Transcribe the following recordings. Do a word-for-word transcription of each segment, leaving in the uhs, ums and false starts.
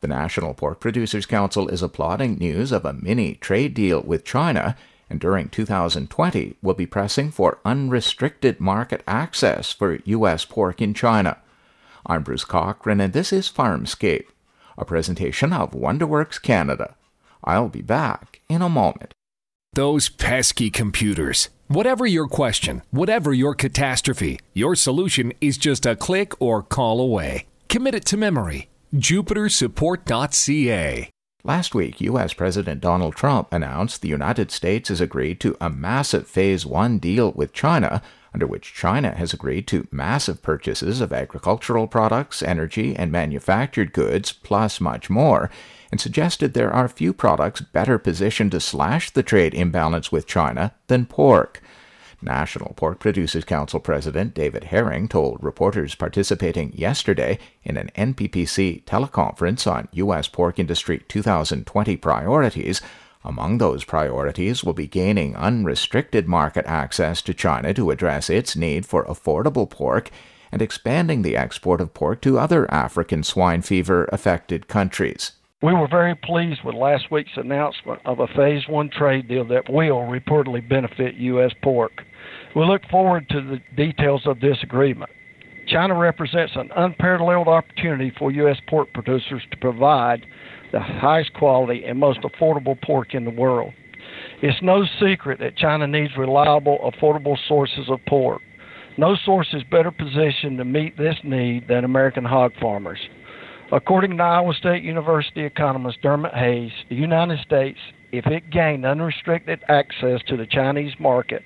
The National Pork Producers Council is applauding news of a mini trade deal with China, and during two thousand twenty will be pressing for unrestricted market access for U S pork in China. I'm Bruce Cochran, and this is Farmscape, a presentation of Wonderworks Canada. I'll be back in a moment. Those pesky computers. Whatever your question, whatever your catastrophe, your solution is just a click or call away. Commit it to memory. Jupiter Support dot C A. Last week, U S President Donald Trump announced the United States has agreed to a massive Phase one deal with China, under which China has agreed to massive purchases of agricultural products, energy, and manufactured goods, plus much more, and suggested there are few products better positioned to slash the trade imbalance with China than pork. National Pork Producers Council President David Herring told reporters participating yesterday in an N P P C teleconference on U S pork industry two thousand twenty priorities. Among those priorities will be gaining unrestricted market access to China to address its need for affordable pork and expanding the export of pork to other African swine fever-affected countries. We were very pleased with last week's announcement of a Phase one trade deal that will reportedly benefit U S pork. We look forward to the details of this agreement. China represents an unparalleled opportunity for U S pork producers to provide the highest quality and most affordable pork in the world. It's no secret that China needs reliable, affordable sources of pork. No source is better positioned to meet this need than American hog farmers. According to Iowa State University economist Dermot Hayes, the United States, if it gained unrestricted access to the Chinese market,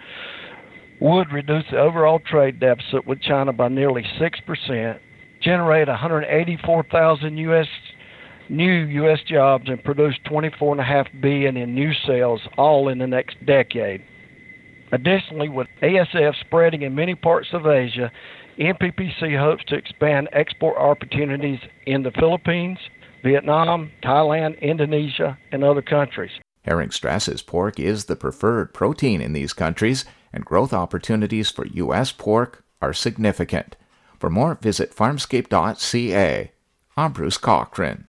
would reduce the overall trade deficit with China by nearly six percent, generate one hundred eighty-four thousand U S new U S jobs, and produce twenty-four point five billion dollars in new sales, all in the next decade. Additionally, with A S F spreading in many parts of Asia, N P P C hopes to expand export opportunities in the Philippines, Vietnam, Thailand, Indonesia, and other countries. Herring stresses pork is the preferred protein in these countries, and growth opportunities for U S pork are significant. For more, visit farmscape dot C A. I'm Bruce Cochran.